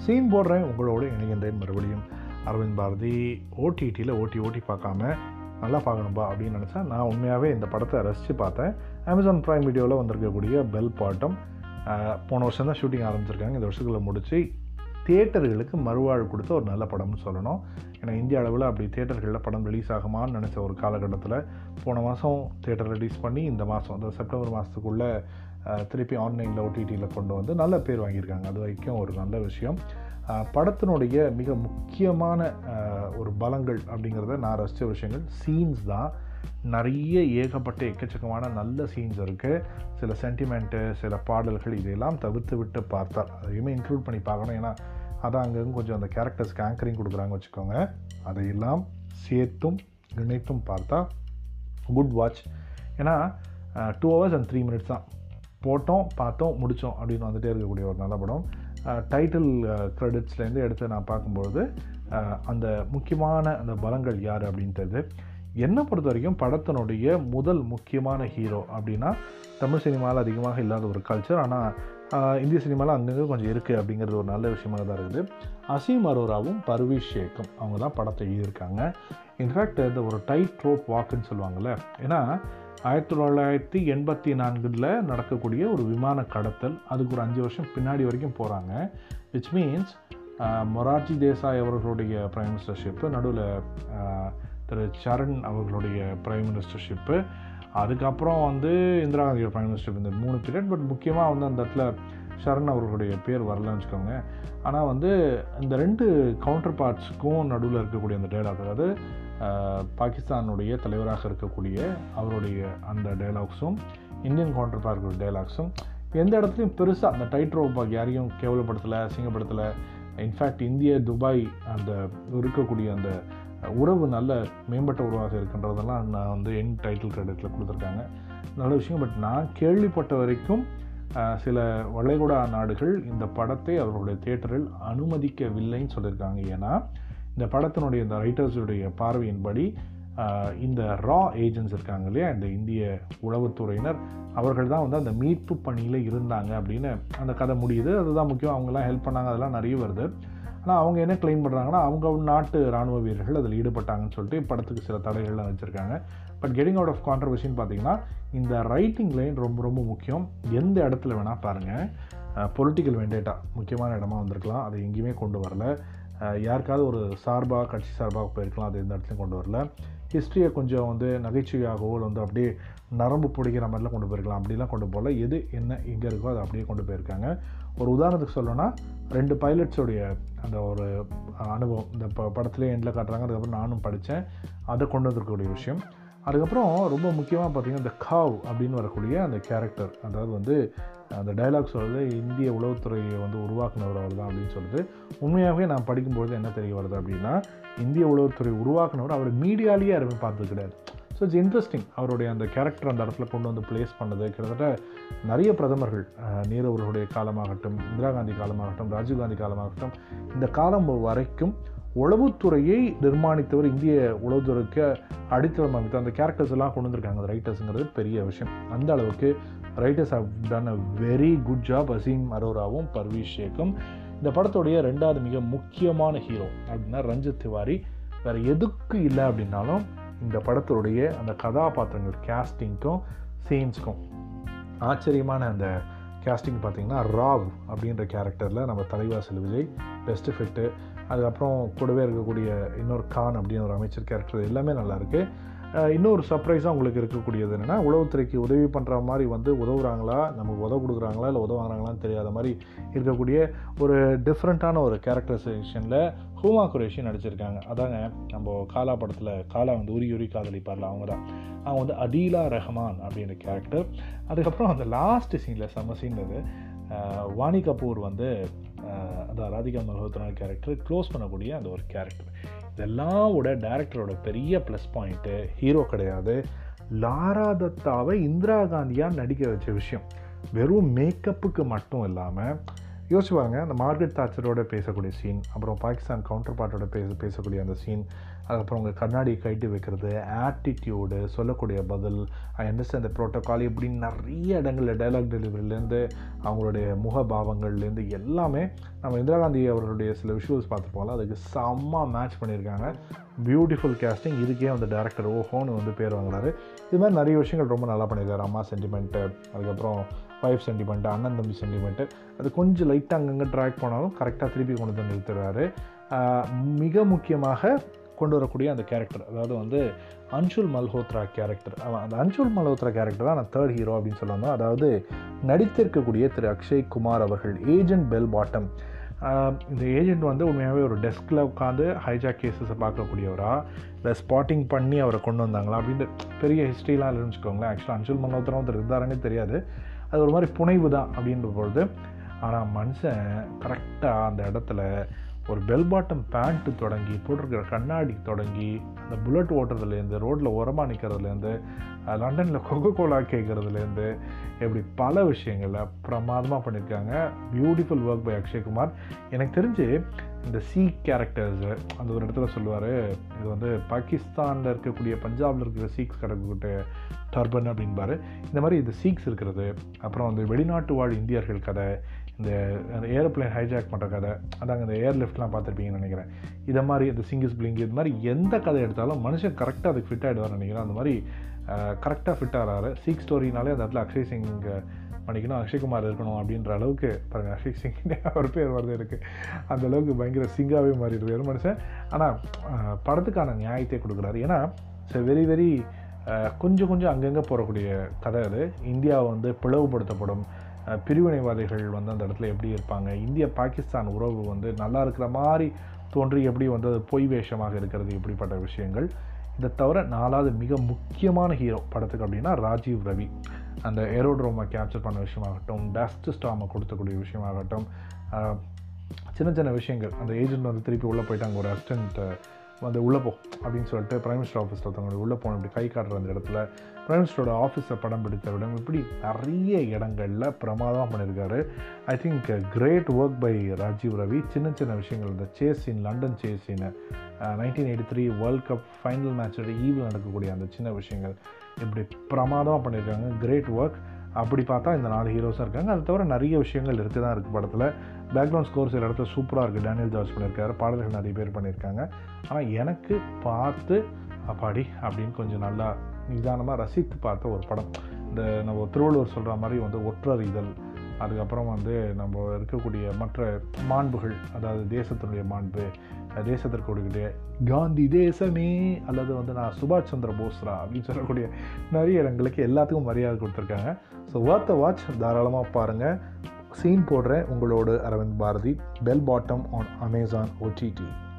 Scene போடுறேன் உங்களோடு இணைகின்றேன் மறுபடியும். அரவிந்த் பாரதி ஓடிடியில் ஓட்டி பார்க்காம நல்லா பார்க்கணும்பா அப்படின்னு நினச்சா நான் உண்மையாகவே இந்த படத்தை ரசித்து பார்த்தேன். அமேசான் ப்ரைம் வீடியோவில் வந்திருக்கக்கூடிய பெல் பாட்டம் போன வருஷம் தான் ஷூட்டிங் ஆரம்பிச்சிருக்காங்க. இந்த வருஷத்துக்குள்ள முடித்து தியேட்டர்களுக்கு மறுவாழ்வு கொடுத்த ஒரு நல்ல படம்னு சொல்லணும். ஏன்னா இந்திய அளவில் அப்படி தியேட்டர்களில் படம் ரிலீஸ் ஆகுமான்னு நினச்ச ஒரு காலகட்டத்தில் போன மாதம் தியேட்டர் ரிலீஸ் பண்ணி இந்த மாதம் அந்த செப்டம்பர் மாதத்துக்குள்ளே திருப்பி ஆன்லைனில் ஓடிடியில் கொண்டு வந்து நல்ல பேர் வாங்கியிருக்காங்க. அது வரைக்கும் ஒரு நல்ல விஷயம். படத்தினுடைய மிக முக்கியமான ஒரு பலங்கள் அப்படிங்கிறத நான் ரசித்த விஷயங்கள் சீன்ஸ் தான். நிறைய ஏகப்பட்ட எக்கச்சக்கமான நல்ல சீன்ஸ் இருக்குது. சில சென்டிமெண்ட்டு, சில பாடல்கள் இதையெல்லாம் தவிர்த்து விட்டு பார்த்தால் அதையுமே இன்க்ளூட் பண்ணி பார்க்கணும். ஏன்னா அதான் அங்கேயும் கொஞ்சம் அந்த கேரக்டர்ஸ்க்கு ஆங்கரிங் கொடுக்குறாங்க வச்சுக்கோங்க. அதையெல்லாம் சேர்த்தும் இணைத்தும் பார்த்தா குட் வாட்ச். ஏன்னா 2 hours and 3 minutes தான். போட்டோம், பார்த்தோம், முடித்தோம் அப்படின்னு வந்துகிட்டே இருக்கக்கூடிய ஒரு நல்ல படம். டைட்டில் க்ரெடிட்ஸ்லேருந்து எடுத்து நான் பார்க்கும்பொழுது அந்த முக்கியமான அந்த பலங்கள் யார் அப்படின்றது என்னை பொறுத்த வரைக்கும் படத்தினுடைய முதல் முக்கியமான ஹீரோ அப்படின்னா தமிழ் சினிமாவில் அதிகமாக இல்லாத ஒரு கல்ச்சர், ஆனால் இந்திய சினிமாவில் அங்கங்கே கொஞ்சம் இருக்குது அப்படிங்கிறது ஒரு நல்ல விஷயமாக தான் இருக்குது. அசீம் அரோராவும் பர்வீஷ் ஷேக்கும் அவங்க தான் படத்தை எழுதியிருக்காங்க. இன்ஃபேக்ட் இந்த ஒரு டைட் ரோப் வாக்குன்னு சொல்லுவாங்கள்ல, ஏன்னா 1984 நடக்கக்கூடிய ஒரு விமான கடத்தல், அதுக்கு ஒரு 5 வருஷம் பின்னாடி வரைக்கும் போகிறாங்க. விச் மீன்ஸ் மொரார்ஜி தேசாய் அவர்களுடைய பிரைம் மினிஸ்டர்ஷிப்பு, நடுவில் திரு சரண் அவர்களுடைய பிரைம் மினிஸ்டர்ஷிப்பு, அதுக்கப்புறம் இந்திரா காந்தியோட பிரைம் மினிஸ்டர், இந்த 3 பீரியட். பட் முக்கியமாக அந்த இடத்துல சரண் அவர்களுடைய பேர் வரலன்னு வச்சுக்கோங்க. ஆனால் இந்த 2 கவுண்டர் பார்ட்ஸுக்கும் நடுவில் இருக்கக்கூடிய அந்த டைலாக், அதாவது பாகிஸ்தானுடைய தலைவராக இருக்கக்கூடிய அவருடைய அந்த டைலாக்ஸும் இந்தியன் கவுண்டர் பார்ட் டைலாக்ஸும் எந்த இடத்துலையும் பெருசாக அந்த டைட் ரோப் யாரையும் கேவலப்படுத்தலை, அசிங்கப்படுத்தலை. இன்ஃபேக்ட் இந்திய துபாய் அந்த இருக்கக்கூடிய அந்த உறவு நல்ல மேம்பட்ட உறவாக இருக்கின்றதெல்லாம் நான் என் டைட்டில் கிரெடிட்டில் கொடுத்துருக்காங்க. நல்ல விஷயம். பட் நான் கேள்விப்பட்ட வரைக்கும் சில வளைகுடா நாடுகள் இந்த படத்தை அவர்களுடைய தியேட்டரில் அனுமதிக்கவில்லைன்னு சொல்லியிருக்காங்க. ஏன்னா இந்த படத்தினுடைய இந்த ரைட்டர்ஸுடைய பார்வையின்படி இந்த ரா ஏஜென்ட்ஸ் இருக்காங்க இல்லையா, இந்த இந்திய உளவுத்துறையினர், அவர்கள் தான் அந்த மீட்பு பணியில் இருந்தாங்க அப்படின்னு அந்த கதை முடியுது. அதுதான் முக்கியம். அவங்கெல்லாம் ஹெல்ப் பண்ணாங்க, அதெல்லாம் நிறைய வருது. ஆனால் அவங்க என்ன கிளைம் பண்ணுறாங்கன்னா அவங்க நாட்டு இராணுவ வீரர்கள் அதில் ஈடுபட்டாங்கன்னு சொல்லிட்டு படத்துக்கு சில தடைகள்லாம் வச்சுருக்காங்க. பட் கெட்டிங் அவுட் ஆஃப் கான்ட்ரவர்சின்னு பார்த்தீங்கன்னா இந்த ரைட்டிங் லைன் ரொம்ப ரொம்ப முக்கியம். எந்த இடத்துல வேணால் பாருங்கள், பொலிட்டிக்கல் வெண்டேட்டா முக்கியமான இடமா வந்திருக்கலாம், அதை எங்கேயுமே கொண்டு வரல. யாருக்காவது ஒரு சார்பாக கட்சி சார்பாக போயிருக்கலாம், அது எந்த இடத்துலையும் கொண்டு வரல. ஹிஸ்ட்ரியை கொஞ்சம் நகைச்சுவையாகவோ அப்படியே நரம்பு பிடிக்கிற மாதிரிலாம் கொண்டு போயிருக்கலாம், அப்படிலாம் கொண்டு போகல. எது என்ன எங்கே இருக்கோ அதை அப்படியே கொண்டு போயிருக்காங்க. ஒரு உதாரணத்துக்கு சொல்லணும்னா 2 பைலட்ஸோடைய அந்த ஒரு அனுபவம் இந்த படத்துலேயே எண்டில் காட்டுறாங்க. அதுக்கப்புறம் நானும் படித்தேன், அதை கொண்டு வந்திருக்கக்கூடிய விஷயம். அதுக்கப்புறம் ரொம்ப முக்கியமாக பார்த்திங்கன்னா இந்த காவ் அப்படின்னு வரக்கூடிய அந்த கேரக்டர், அதாவது அந்த டைலாக் சொல்கிறது இந்திய உளவுத்துறையை உருவாக்குனவர் அவர் தான் அப்படின்னு சொல்லுது. உண்மையாகவே நான் படிக்கும்பொழுது என்ன தெரிய வருது அப்படின்னா இந்திய உளவுத்துறை உருவாக்குனவர் அவர் மீடியாலேயே யாருமே பார்த்தது கிடையாது. So it's interesting. அவருடைய அந்த கேரக்டர் அந்த இடத்துல கொண்டு ப்ளேஸ் பண்ணது. கிட்டத்தட்ட நிறைய பிரதமர்கள், நேரு அவர்களுடைய காலமாகட்டும், இந்திரா காந்தி காலமாகட்டும், ராஜீவ்காந்தி காலமாகட்டும், இந்த காலம் வரைக்கும் உளவுத்துறையை நிர்மாணித்தவர், இந்திய உளவுத்துறைக்கு அடித்தளம் அமைத்த அந்த கேரக்டர்ஸ் எல்லாம் கொண்டு வந்திருக்காங்க அந்த ரைட்டர்ஸுங்கிறது பெரிய விஷயம். அந்த அளவுக்கு writers have done a very good job. Aseem அரோராவும் பர்வீஷ் ஷேக்கும். இந்த படத்துடைய 2வது மிக முக்கியமான ஹீரோ அப்படின்னா ரஞ்சித் திவாரி. வேறு எதுக்கு இல்லை அப்படின்னாலும் இந்த படத்துடைய அந்த கதாபாத்திரங்கள் கேஸ்டிங்க்கும் சீன்ஸ்க்கும் ஆச்சரியமான அந்த கேஸ்டிங் பார்த்திங்கன்னா ராவ் அப்படின்ற கேரக்டரில் நம்ம தலைவாசல் விஜய் பெஸ்ட் ஃபிட்டு. அதுக்கப்புறம் கூடவே இருக்கக்கூடிய இன்னொரு கான் அப்படின்னு ஒரு அமைச்சர் கேரக்டர் எல்லாமே நல்லாயிருக்கு. இன்னொரு சர்ப்ரைஸாக உங்களுக்கு இருக்கக்கூடியது என்னென்னா உளவுத்துறைக்கு உதவி பண்ணுற மாதிரி உதவுறாங்களா, நமக்கு உதவு கொடுக்குறாங்களா இல்லை உதவுறாங்களான்னு தெரியாத மாதிரி இருக்கக்கூடிய ஒரு டிஃப்ரெண்ட்டான ஒரு கேரக்டரைசேஷனில் ஹூமா குரேஷி நடிச்சிருக்காங்க. அதாங்க நம்ம காலா படத்தில் காலா உரி காதலிப்பார்ல, அவங்க தான். அவங்க அதீலா ரஹ்மான் அப்படின்ற கேரக்டர். அதுக்கப்புறம் அந்த லாஸ்ட் சீனில் செம்ம சீன்றது வாணி கபூர் அதான் ராதிகா மல்ஹோத்ரா கேரக்டர் க்ளோஸ் பண்ணக்கூடிய அந்த ஒரு கேரக்டர். இதெல்லாம் விட டேரக்டரோட பெரிய ப்ளஸ் பாயிண்ட்டு ஹீரோ கிடையாது, லாரா தத்தாவை இந்திரா காந்தியாக நடிக்க வச்ச விஷயம். வெறும் மேக்கப்புக்கு மட்டும் இல்லாமல் யோசிச்சு பாருங்க, அந்த மார்கரெட் தாச்சரோட பேசக்கூடிய சீன், அப்புறம் பாகிஸ்தான் கவுண்டர் பார்ட்டோட பேசக்கூடிய அந்த சீன், அதுக்கப்புறம் உங்கள் கண்ணாடியை கழட்டி வைக்கிறது, ஆட்டிடியூடு, சொல்லக்கூடிய பதில், ஐ அண்டர்ஸ்டாண்ட் த ப்ரோட்டோகால், இப்படின்னு நிறைய இடங்களில் டைலாக் டெலிவரிலேருந்து அவங்களுடைய முகபாவங்கள்லேருந்து எல்லாமே நம்ம இந்திரா காந்தி அவர்களுடைய சில விஷுவல்ஸ் பார்த்துருப்போம்ல, அதுக்கு செம்ம மேட்ச் பண்ணியிருக்காங்க. Beautiful casting. இதுக்கே வந்து டேரக்டர் ஓஹோன்னு வந்து பேர் வாங்குறாரு. இது மாதிரி நிறைய விஷயங்கள் ரொம்ப நல்லா பண்ணியிருக்காரு. அம்மா சென்டிமெண்ட்டு, அதுக்கப்புறம் ஒய்ஃப் சென்டிமெண்ட்டு, அண்ணன் தம்பி சென்டிமெண்ட்டு, அது கொஞ்சம் லைட்டாக அங்கங்கே ட்ராக் போனாலும் கரெக்டாக திருப்பி கொண்டு வந்து நிறுத்துறாரு. மிக முக்கியமாக கொண்டு வரக்கூடிய அந்த கேரக்டர், அதாவது வந்து அன்ஷுல் மல்ஹோத்ரா கேரக்டர். அந்த அன்ஷுல் மல்ஹோத்ரா கேரக்டர் தான் நான் தேர்ட் ஹீரோ அப்படின்னு சொல்லணும். அதாவது நடித்திருக்கக்கூடிய திரு அக்ஷய் குமார் அவர்கள் ஏஜென்ட் பெல் பாட்டம். இந்த ஏஜென்ட் வந்து உண்மையாகவே ஒரு டெஸ்கில் உட்காந்து ஹைஜாக் கேஸஸை பார்க்கக்கூடியவரா, இல்லை ஸ்பாட்டிங் பண்ணி அவரை கொண்டு வந்தாங்களா அப்படின்ற பெரிய ஹிஸ்ட்ரிலாம் இல்லைன்னு வச்சுக்கோங்களேன். ஆக்சுவலாக அன்ஷுல் மல்ஹோத்ரா ஒருத்தர் இருந்தாருன்னே தெரியாது. அது ஒரு மாதிரி புனைவு தான் அப்படின்ற பொழுது, ஆனால் மனுஷன் கரெக்டாக அந்த இடத்துல ஒரு பெல் பாட்டம் பேண்ட்டு தொடங்கி, போட்டிருக்கிற கண்ணாடி தொடங்கி, அந்த புல்லட் ஓட்டுறதுலேருந்து, ரோட்டில் உரமாக நிற்கிறதுலேருந்து, லண்டனில் கொக்கோ கோலா கேட்குறதுலேருந்து, இப்படி பல விஷயங்களில் பிரமாதமாக பண்ணியிருக்காங்க. Beautiful work by Akshay Kumar. எனக்கு தெரிஞ்சு இந்த சீக் கேரக்டர்ஸு, அந்த ஒரு இடத்துல சொல்லுவார், இது வந்து பாகிஸ்தானில் இருக்கக்கூடிய, பஞ்சாபில் இருக்கிற சீக்ஸ் கிடக்கக்கூடிய டர்பன் அப்படின்பார். இந்த மாதிரி இந்த சீக்ஸ் இருக்கிறது, அப்புறம் வந்து வெளிநாட்டு வாழ் இந்தியர்கள் கதை, இந்த ஏரோப்ளைன் ஹைஜாக் பண்ணுற கதை, அதாங்க இந்த ஏர்லிஃப்ட்லாம் பார்த்துருப்பீங்கன்னு நினைக்கிறேன். இதை மாதிரி இந்த சிங்கிஸ் பிளிங்க், இது மாதிரி எந்த கதை எடுத்தாலும் மனுஷன் கரெக்டாக அதுக்கு ஃபிட் ஆகிடுவார்னு நினைக்கிறேன். அந்த மாதிரி கரெக்டாக ஃபிட் ஆகிறாரு. சீக் ஸ்டோரினாலே அந்த இடத்துல அக்ஷய் சிங் பண்ணிக்கணும், அக்ஷய்குமார் இருக்கணும் அப்படின்ற அளவுக்கு பாருங்கள், அக்ஷய் சிங்னே அவர் பேர் வருது இருக்குது. அந்த அளவுக்கு பயங்கர சிங்காகவே மாறிடுவார் மனுஷன். ஆனால் படத்துக்கான நியாயத்தை கொடுக்குறாரு. ஏன்னா வெரி வெரி கொஞ்சம் அங்கங்கே போகக்கூடிய கதை அது. இந்தியா வந்து பிளவுபடுத்தப்படும், பிரிவினைவாதிகள் வந்து அந்த இடத்துல எப்படி இருப்பாங்க, இந்திய பாகிஸ்தான் உறவு வந்து நல்லா இருக்கிற மாதிரி தோன்றி எப்படி வந்து அது பொய் வேஷமாக இருக்கிறது, இப்படிப்பட்ட விஷயங்கள். இதை தவிர 4வது மிக முக்கியமான ஹீரோ படத்துக்கு அப்படின்னா ராஜீவ் ரவி. அந்த ஏரோட்ரோமை கேப்சர் பண்ண விஷயமாகட்டும், டஸ்ட் ஸ்டாமை கொடுத்தக்கூடிய விஷயமாகட்டும், சின்ன விஷயங்கள். அந்த ஏஜென்ட் வந்து திருப்பி உள்ளே போயிட்டு அங்கே ஒரு அசிஸ்டன்ட் வந்து உள்ளே போ அப்படின்னு சொல்லிட்டு பிரைம் மினிஸ்டர் ஆஃபீஸில் ஒருத்தவங்க உள்ளே போகணும், இப்படி கை காட்டுற அந்த இடத்துல பிரைம் மினிஸ்டரோட ஆஃபீஸை படம் பிடித்த விடம், இப்படி நிறைய இடங்களில் பிரமாதமாக பண்ணியிருக்காரு. I think great work by Rajeev Ravi. சின்ன விஷயங்கள், இந்த chase scene, London chase scene, 1983 world cup final மேட்சோட ஈவில் நடக்கக்கூடிய அந்த சின்ன விஷயங்கள், இப்படி பிரமாதமாக பண்ணியிருக்காங்க. Great work. அப்படி பார்த்தா இந்த 4 ஹீரோஸாக இருக்காங்க. அது தவிர நிறைய விஷயங்கள் இருக்குது தான் இருக்குது படத்தில். பேக்ரவுண்ட் ஸ்கோர் சில இடத்துல சூப்பராக இருக்குது. டேனியல் ஜார்ஜ் பண்ணியிருக்காரு, பாடல்கள் நிறைய பேர் பண்ணியிருக்காங்க. ஆனால் எனக்கு பார்த்து அப்பாடி அப்படின்னு கொஞ்சம் நல்லா நிதானமாக ரசித்து பார்த்த ஒரு படம். இந்த நம்ம திருவள்ளுவர் சொல்கிற மாதிரி வந்து ஒற்றறிதல், அதுக்கப்புறம் வந்து நம்ம இருக்கக்கூடிய மற்ற மாண்புகள், அதாவது தேசத்தினுடைய மாண்பு, தேசத்திற்கு கொடுக்கக்கூடிய காந்தி தேசமே, அல்லது வந்து நான் சுபாஷ் சந்திர போஸ்ரா அப்படின்னு சொல்லக்கூடிய நிறைய இடங்களுக்கு எல்லாத்துக்கும் மரியாதை கொடுத்துருக்காங்க. ஸோ வாட் வாட்ச் தாராளமாக பாருங்கள். சீன் போடுறேன். உங்களோட Aravind Bharathi. Bell bottom on Amazon OTT.